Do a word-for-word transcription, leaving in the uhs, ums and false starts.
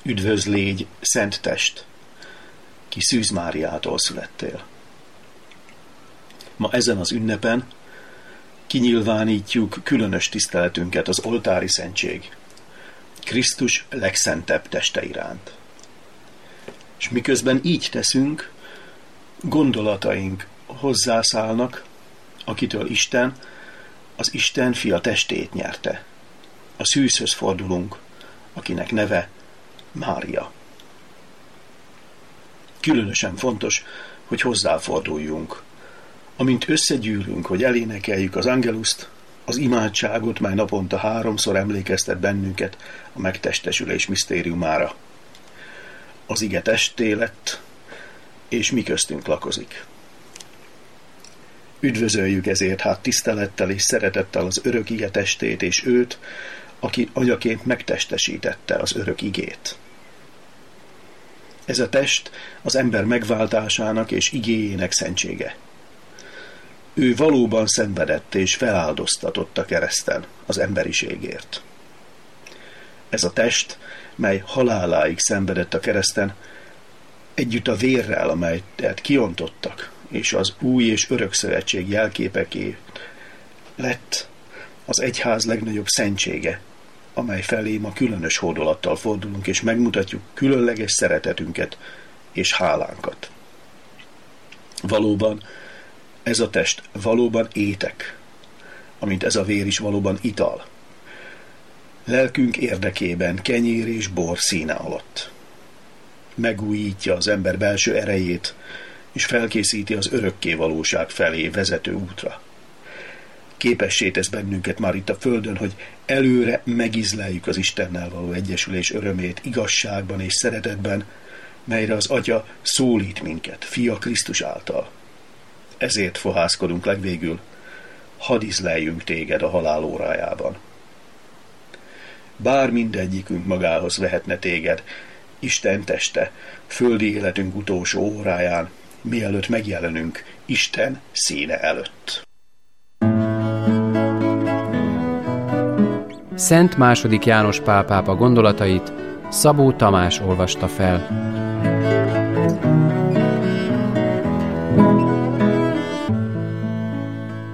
Üdvözl légy, szent test, ki Szűz Máriától születtél. Ma ezen az ünnepen kinyilvánítjuk különös tiszteletünket az oltári szentség, Krisztus legszentebb teste iránt. És miközben így teszünk, gondolataink hozzászállnak, akitől Isten, az Isten fia testét nyerte. A szűzhöz fordulunk, akinek neve Mária. Különösen fontos, hogy hozzáforduljunk. Amint összegyűlünk, hogy elénekeljük az angeluszt, az imádságot, mely naponta háromszor emlékeztet bennünket a megtestesülés misztériumára. Az ige testé lett, és mi köztünk lakozik. Üdvözöljük ezért hát tisztelettel és szeretettel az örök ige testét és őt, aki agyaként megtestesítette az örök igét. Ez a test az ember megváltásának és igéjének szentsége. Ő valóban szenvedett és feláldoztatott a kereszten az emberiségért. Ez a test, mely haláláig szenvedett a kereszten, együtt a vérrel, amelyet kiontottak, és az új és örök szövetség jelképeké lett az egyház legnagyobb szentsége, amely felé ma különös hódolattal fordulunk, és megmutatjuk különleges szeretetünket és hálánkat. Valóban ez a test valóban étek, amint ez a vér is valóban ital. Lelkünk érdekében kenyér és bor színe alatt. Megújítja az ember belső erejét, és felkészíti az örökké valóság felé vezető útra. Képessé tesz bennünket már itt a földön, hogy előre megízleljük az Istennel való egyesülés örömét igazságban és szeretetben, melyre az Atya szólít minket, Fia Krisztus által. Ezért fohászkodunk legvégül, hadd ízleljünk téged a halál órájában. Bár mindegyikünk magához vehetne téged, Isten teste, földi életünk utolsó óráján, mielőtt megjelenünk Isten színe előtt. Szent második János Pál pápa gondolatait Szabó Tamás olvasta fel.